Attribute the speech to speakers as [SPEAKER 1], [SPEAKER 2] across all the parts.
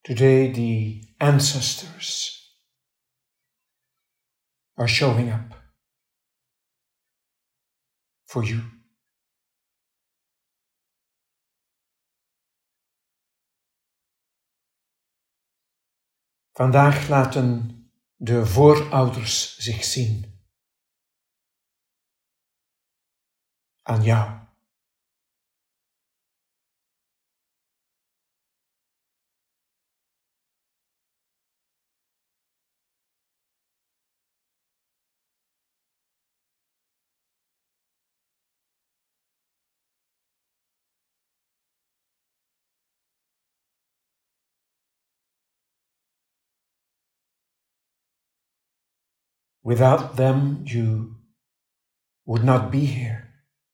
[SPEAKER 1] Today the ancestors are showing up for you. Vandaag laten de voorouders zich zien aan jou. Without them, you would not be here.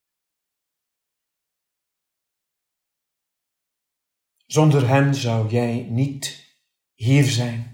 [SPEAKER 1] Zonder hen zou jij niet hier zijn.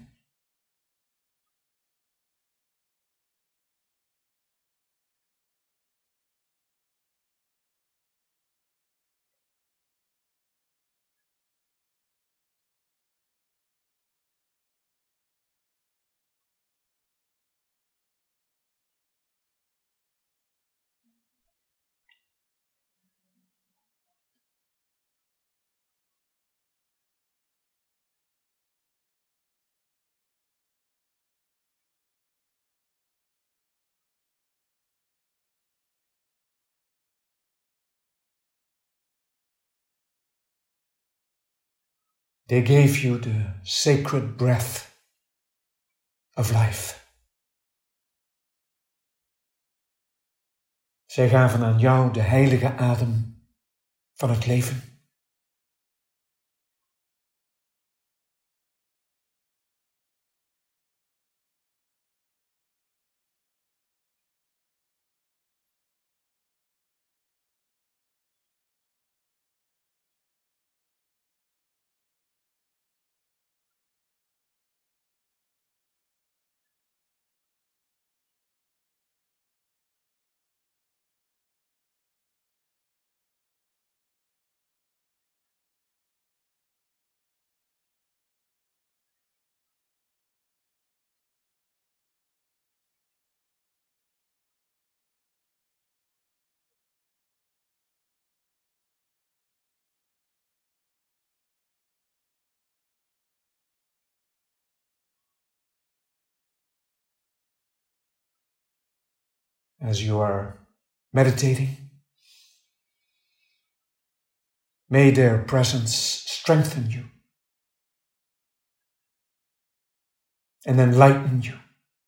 [SPEAKER 1] They gave you the sacred breath of life. Zij gaven aan jou de heilige adem van het leven. As you are meditating, may their presence strengthen you and enlighten you.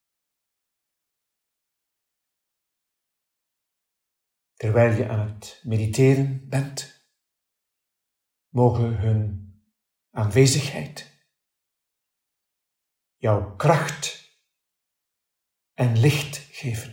[SPEAKER 1] Terwijl je aan het mediteren bent, mogen hun aanwezigheid jou kracht en licht geven.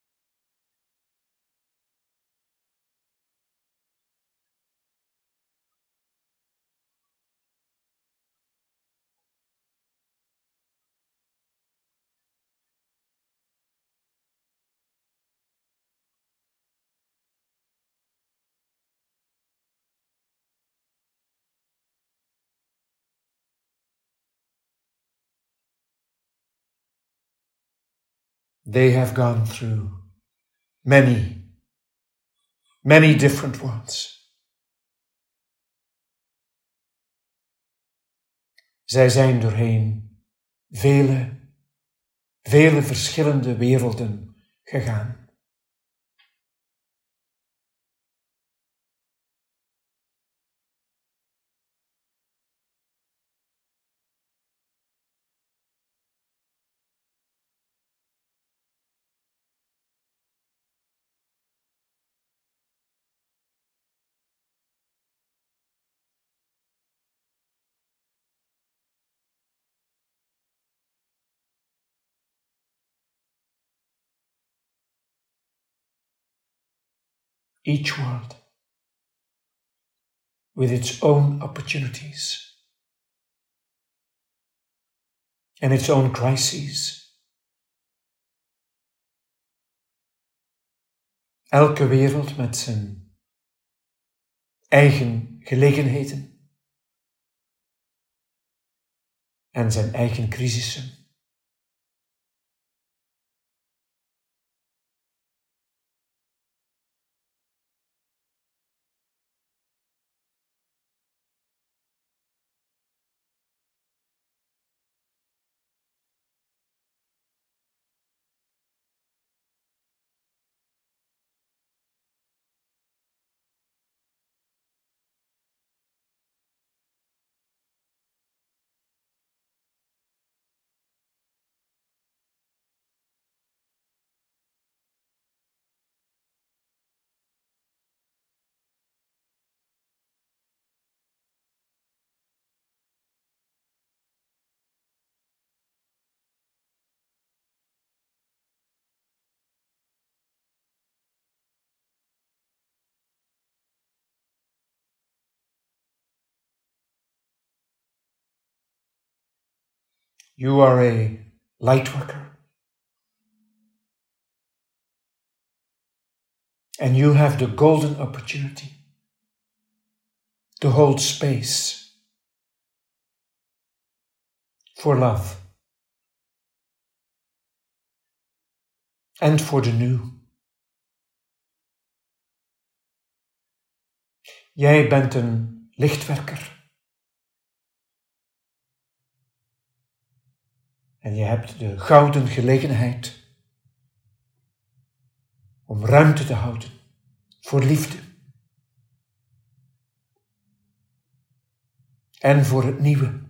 [SPEAKER 1] They have gone through many different worlds. Zij zijn doorheen vele verschillende werelden gegaan. Each world with its own opportunities and its own crises. Elke wereld met zijn eigen gelegenheden en zijn eigen crisissen. You are a light worker, and you have the golden opportunity to hold space for love and for the new. Jij bent een lichtwerker. En je hebt de gouden gelegenheid om ruimte te houden voor liefde en voor het nieuwe.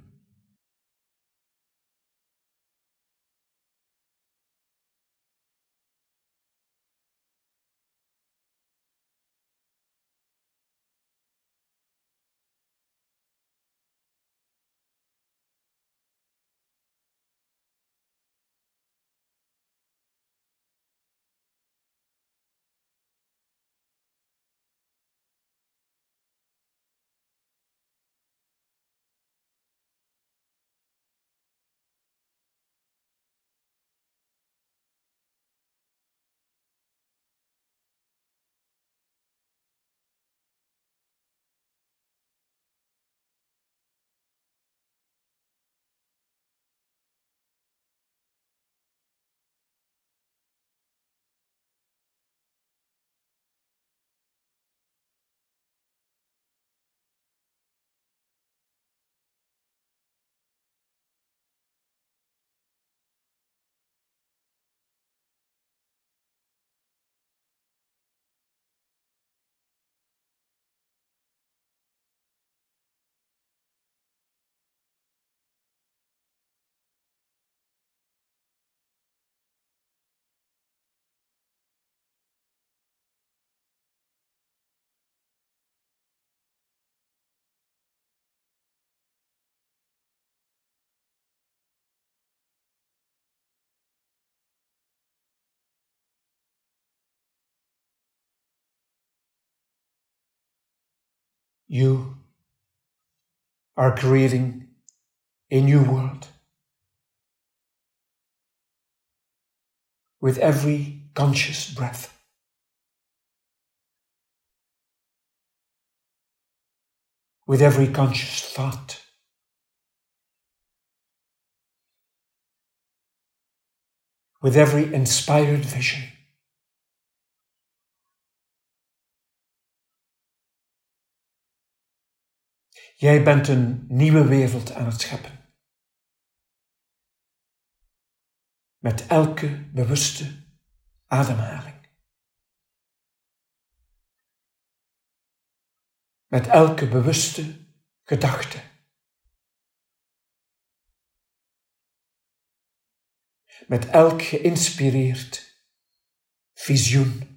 [SPEAKER 1] You are creating a new world with every conscious breath. With every conscious thought. With every inspired vision. Jij bent een nieuwe wereld aan het scheppen. Met elke bewuste ademhaling. Met elke bewuste gedachte. Met elk geïnspireerd visioen.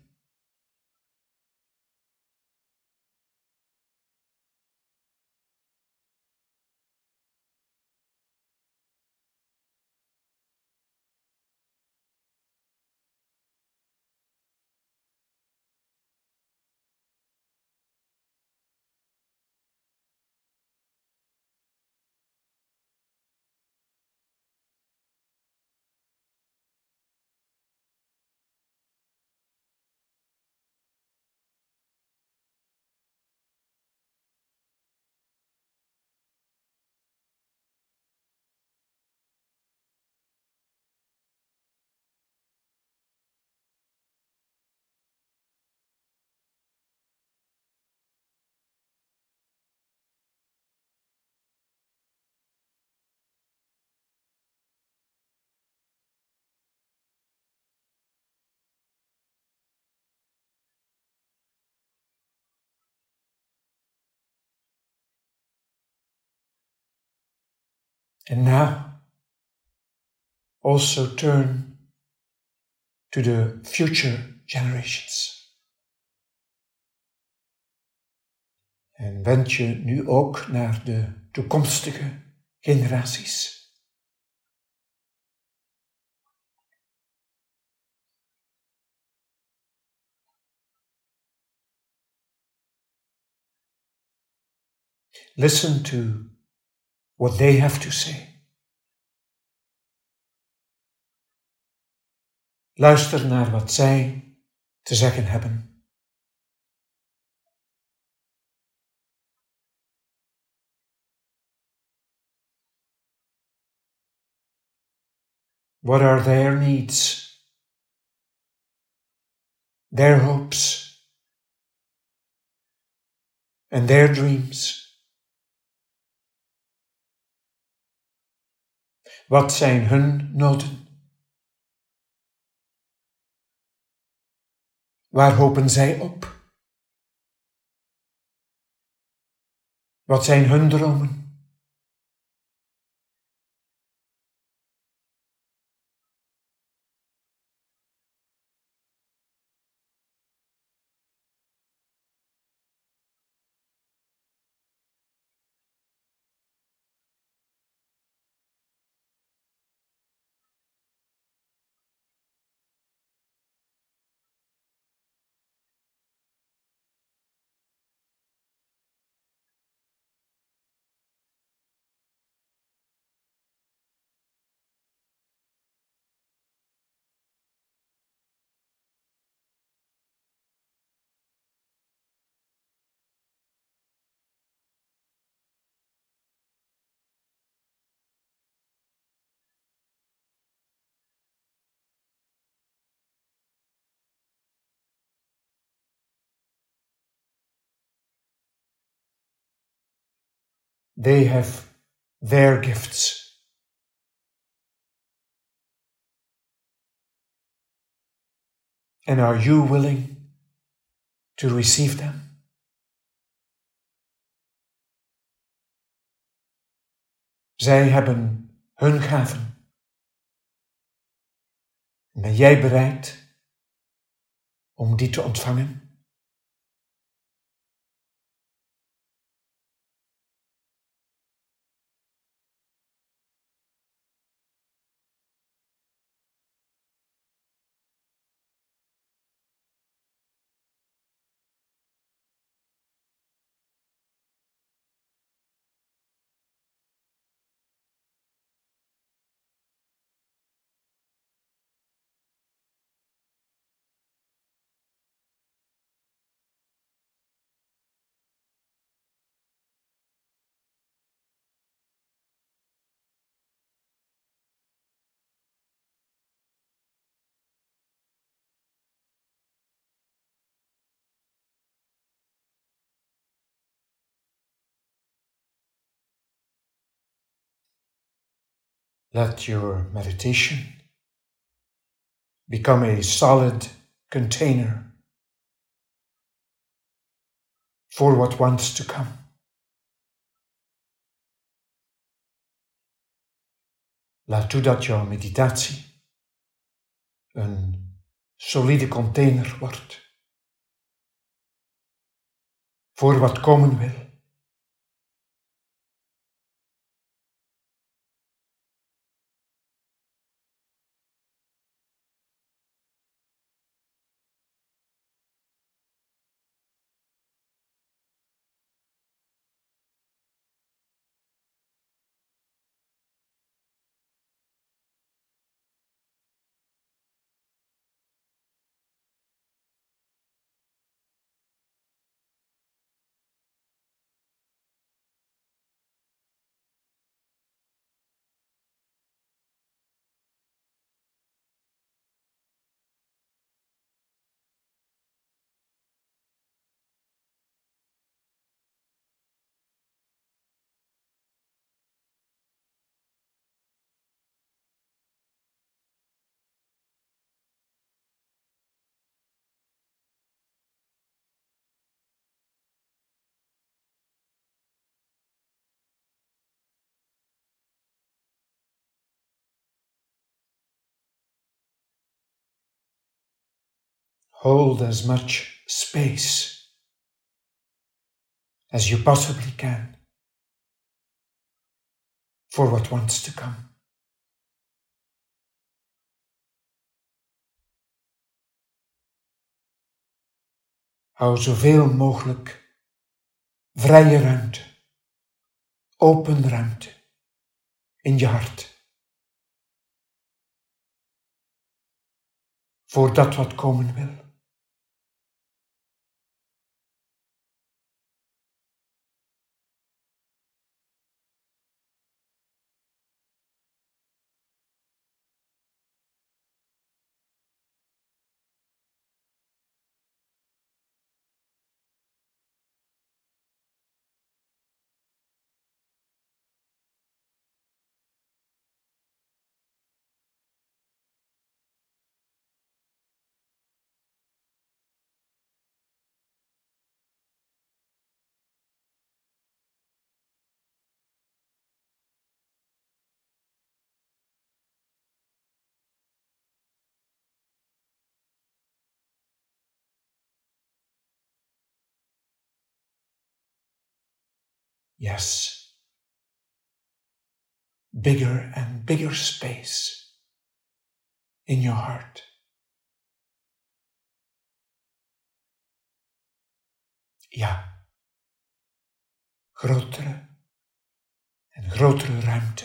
[SPEAKER 1] And now also turn to the future generations. En wend je nu ook naar de toekomstige generaties. Listen to what they have to say. Luister naar wat zij te zeggen hebben. What are their needs, their hopes, and their dreams? Wat zijn hun noden? Waar hopen zij op? Wat zijn hun dromen? They have their gifts. And are you willing to receive them? Zij hebben hun gaven. Ben jij bereid om die te ontvangen? Let your meditation become a solid container for what wants to come. Laat toe dat jouw meditatie een solide container wordt voor wat komen wil. Hold as much space as you possibly can for what wants to come. Hou zoveel mogelijk vrije ruimte, open ruimte in je hart voor dat wat komen wil. Yes, bigger and bigger space in your heart. Ja, grotere en grotere ruimte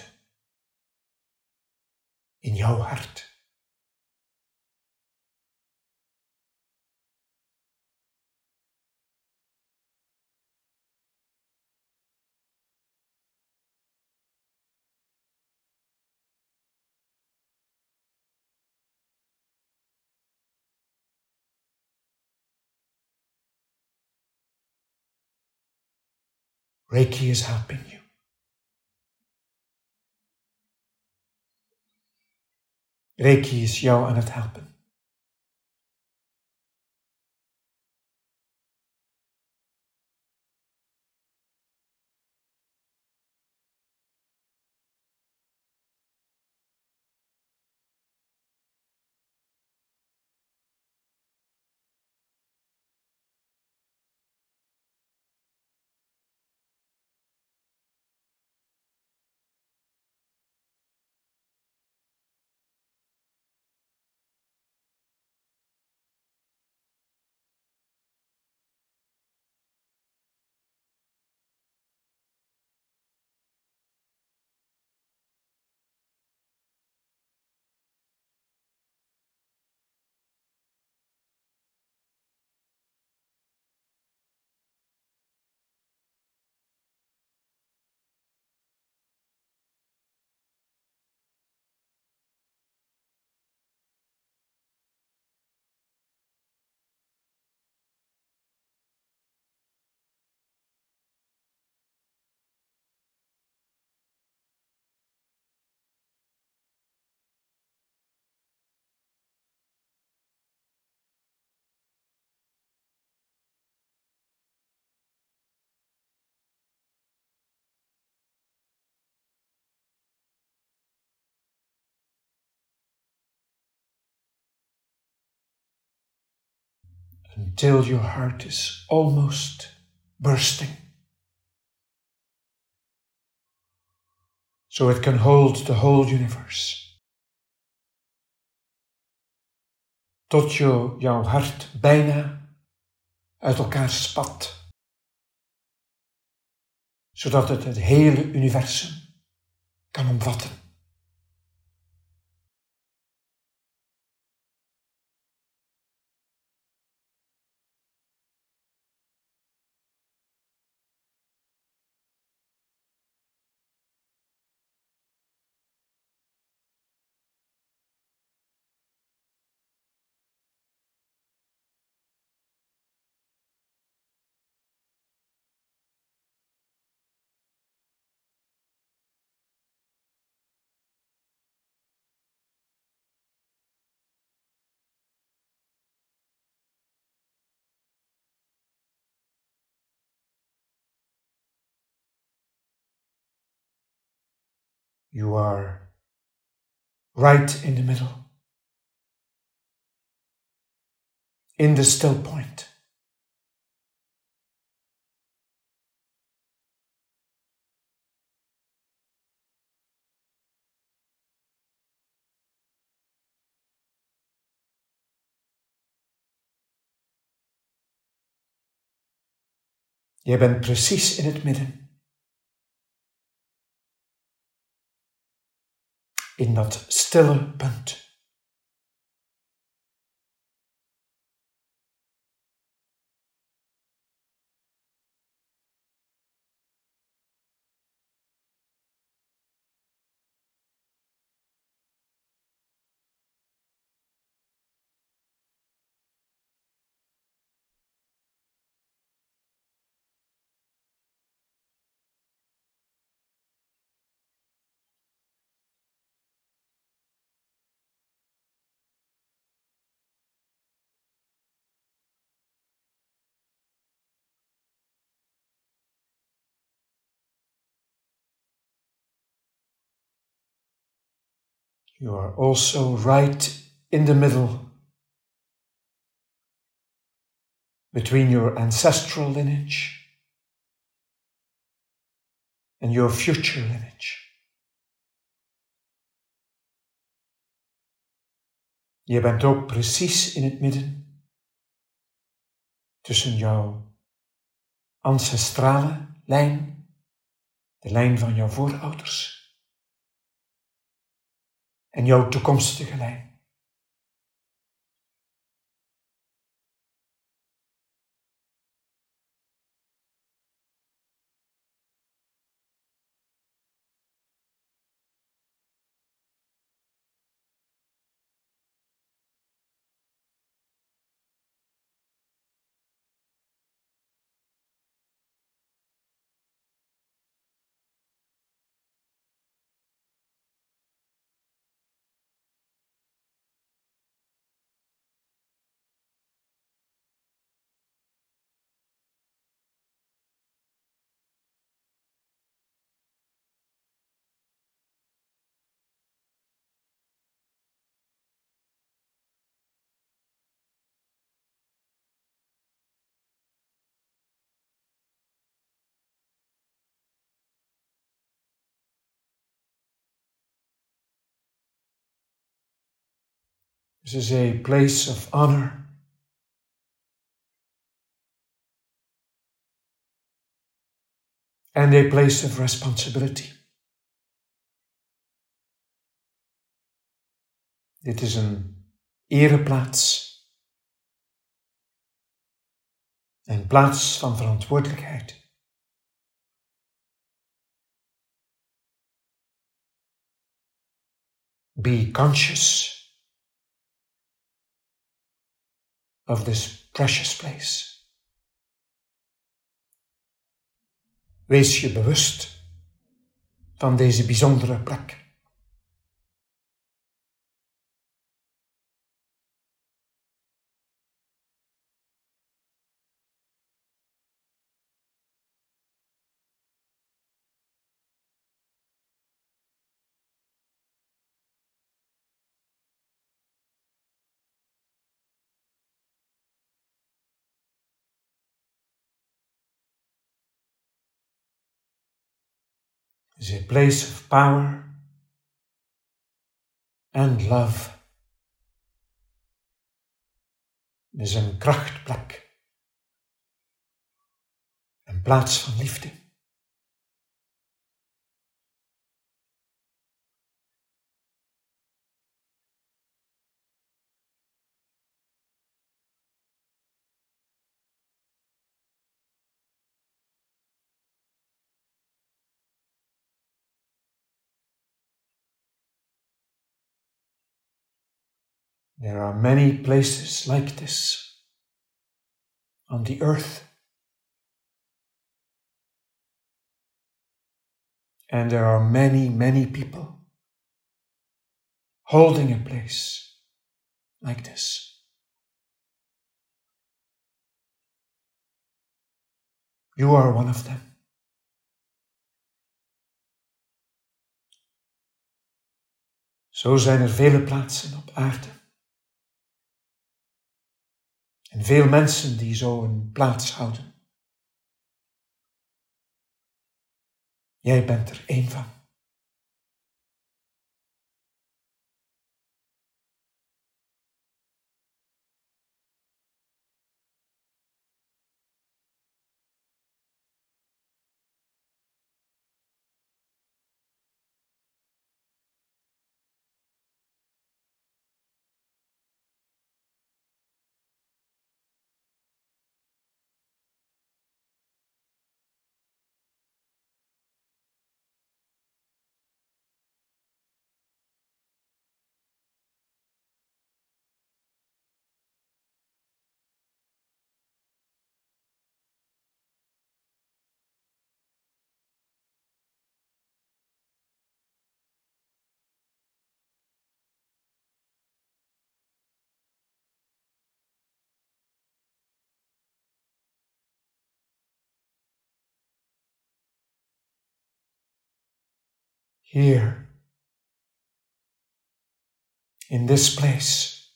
[SPEAKER 1] in jouw hart. Reiki is helping you. Reiki is jou aan het helpen. Until your heart is almost bursting, so it can hold the whole universe. Tot jouw hart bijna uit elkaar spat, zodat het hele universum kan omvatten. You are right in the middle. in the still point. Je bent precies in het midden. In dat stille punt. You are also right in the middle between your ancestral lineage and your future lineage. Je bent ook precies in het midden tussen jouw ancestrale lijn, de lijn van jouw voorouders, en jouw toekomstige lijn. This is a place of honor. And a place of responsibility. Dit is een ereplaats. Een plaats van verantwoordelijkheid. Be conscious of this precious place. Wees je bewust van deze bijzondere plek. Is a place of power and love. Het is een krachtplek. Een plaats van liefde. There are many places like this on the earth. And there are many, many people holding a place like this. You are one of them. Zo zijn er vele plaatsen op aarde. En veel mensen die zo een plaats houden. Jij bent er één van. Here, in this place,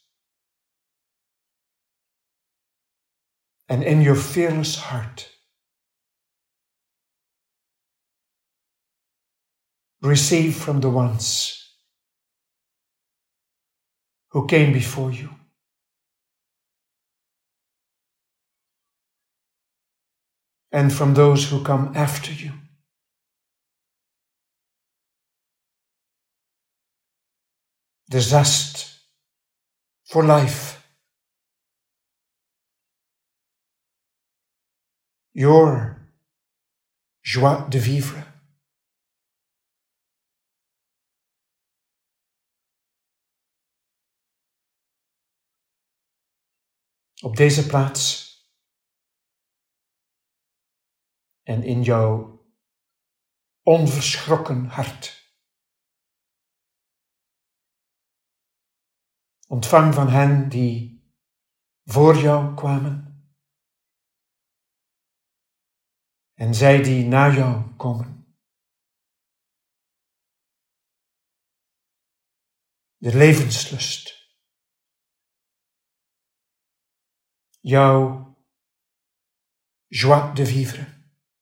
[SPEAKER 1] and in your fearless heart, receive from the ones who came before you. And from those who come after you. The zest for life. Your joie de vivre. Op deze plaats en in jouw onverschrokken hart. Ontvang van hen die voor jou kwamen en zij die na jou komen. De levenslust. Jouw joie de vivre.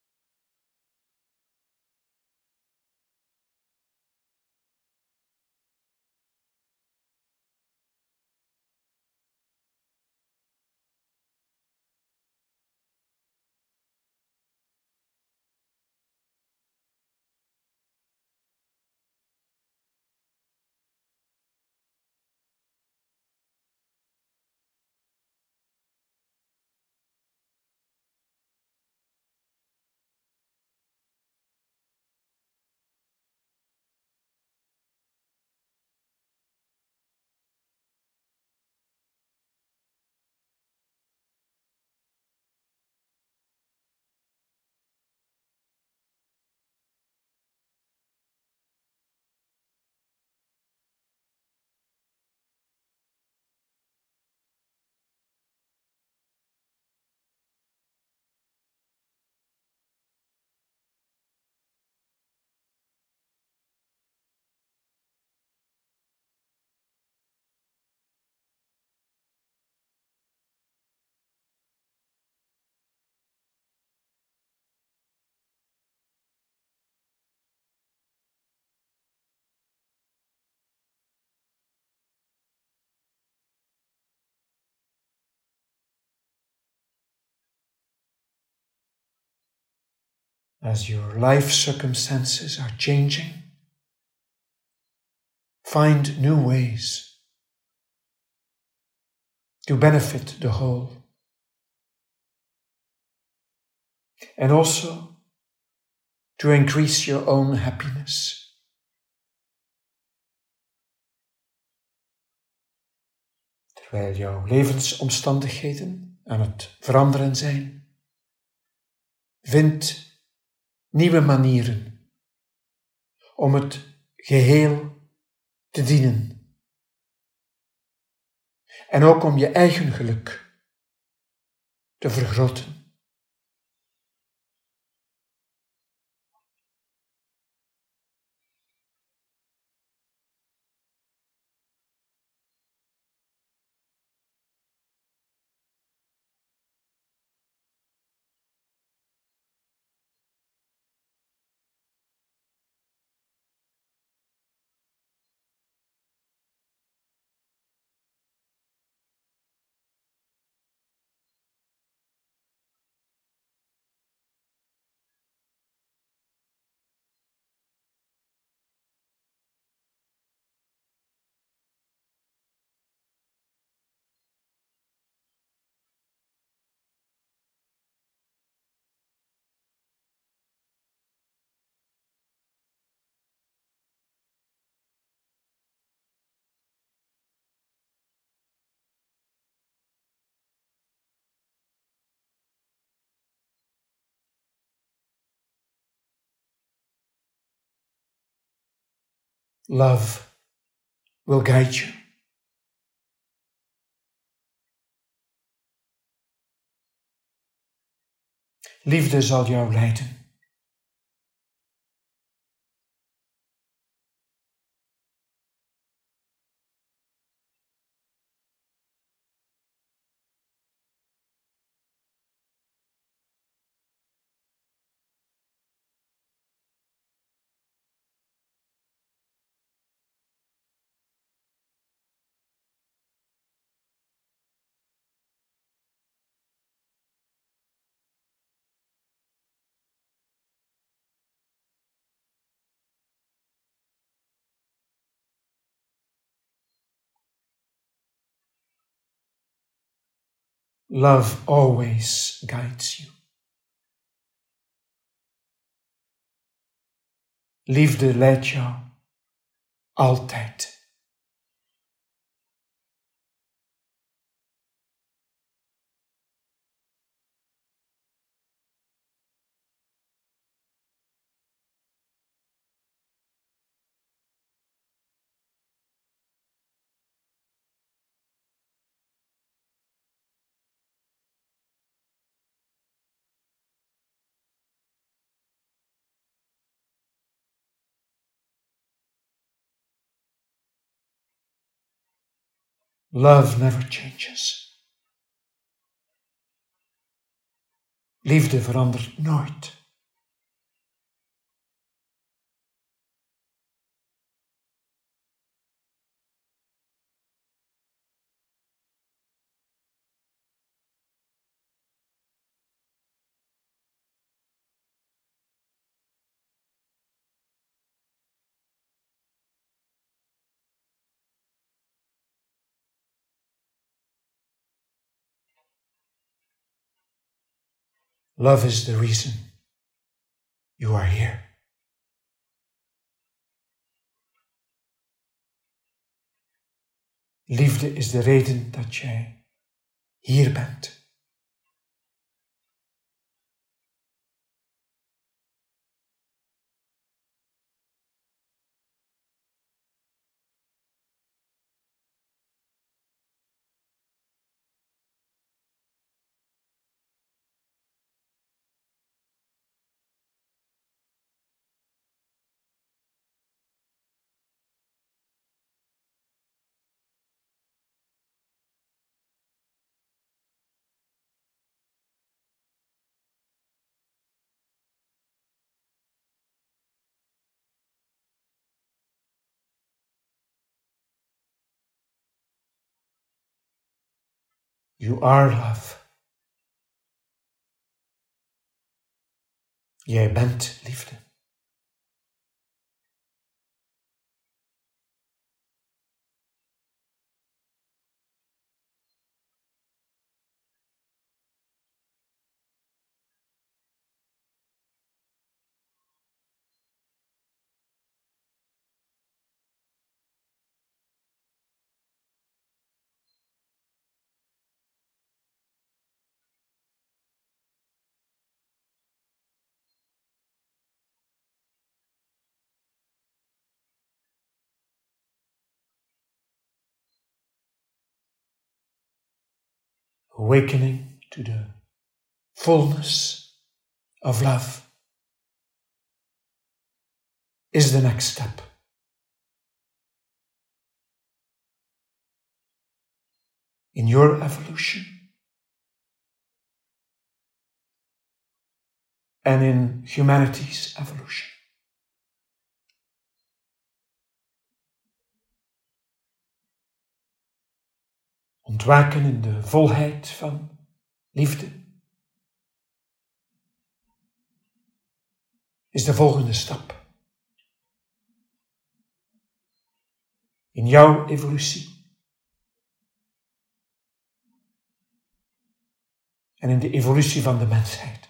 [SPEAKER 1] As your life circumstances are changing, find new ways to benefit the whole. And also to increase your own happiness. Terwijl jouw levensomstandigheden aan het veranderen zijn, vind nieuwe manieren om het geheel te dienen. En ook om je eigen geluk te vergroten. Love will guide you. Liefde zal jou leiden. Love always guides you. Liefde leidt jou altijd. Love never changes. Liefde verandert nooit. Love is the reason you are here. Liefde is de reden dat jij hier bent. You are love. Jij bent liefde. Awakening to the fullness of love is the next step. In your evolution and in humanity's evolution. Ontwaken in de volheid van liefde is de volgende stap in jouw evolutie en in de evolutie van de mensheid.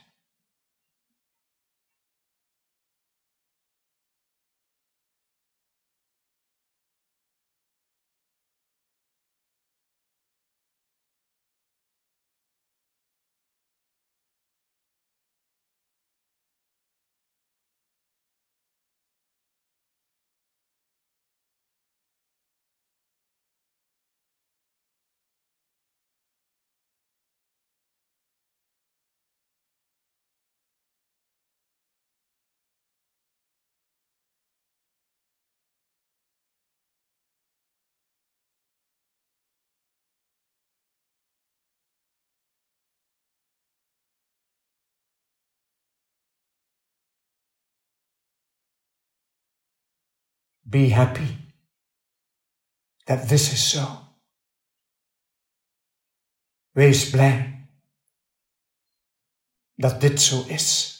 [SPEAKER 1] Be happy dat this is zo. Wees blij dat dit zo is.